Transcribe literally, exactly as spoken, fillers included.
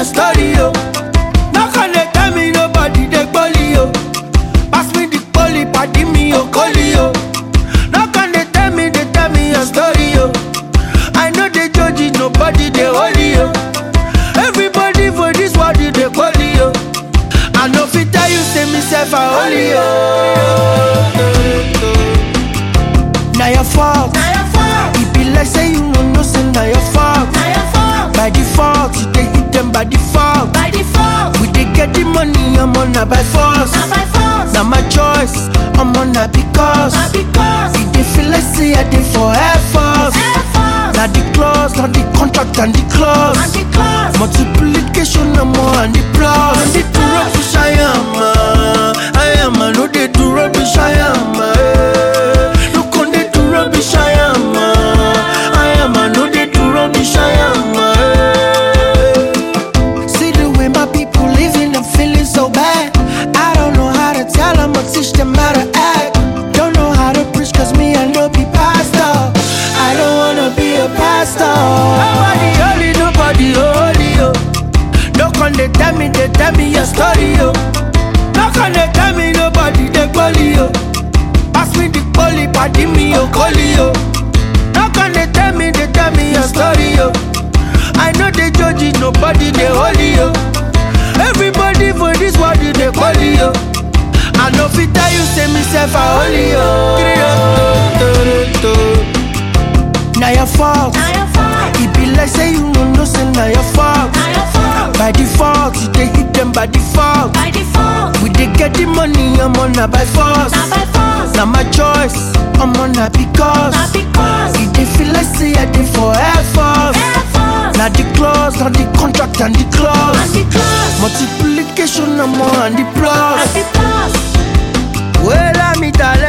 your story, yo. No can they tell me nobody they bully, yo. Pass me the poly, party me, yo, collie, yo. No can they tell me, they tell me your story, yo. I know they judge it, nobody they holy, yo. Everybody for this world they bully, yo. I know fit tell you say myself a holy, yo. Now your fault, Now your fault, it be like say you know no say now your fault. now your fault. By default, you they hit them by default. By default, We they get the money, I'm on a by force. not by force, Now my choice, I'm on a because. not because. If they feel like say I did for Air Force. Air Force, Now the clause, not the contract and the clause. not the clause. Multiplication, no more and the plus. And the two rubbish I am, uh, I am, I know they do rubbish I am. Uh, look on they do rubbish I am, uh, I am, I know they do rubbish I am. Uh, see the way my people living, I'm feeling so bad. I don't know how to tell them or teach them how to act. Don't know how to preach cause me I know be pastor. I don't wanna be a pastor. Nobody holy, nobody holy, yo. No can they tell me, they tell me your story, yo. No can they tell me nobody they bully, yo. Pass me the poly, party me, yo, collie, yo. No can they tell me, they tell me your story, yo. I know they judge it, nobody they holy, yo. Everybody for this world they bully, yo. I know fit tell you say myself a holy, yo. Now your fault, Now your fault, it be like say you know no say now your fault. now your fault. By default, you they hit them by default. By default, We they get the money, I'm on a by force. not by force, Now my choice, I'm on a because. not because. If they feel like say I did for Air Force. Air Force, Now the clause, not the contract and the not clause. the clause, Multiplication, no more and the plus. not the plus. Well, I'm it,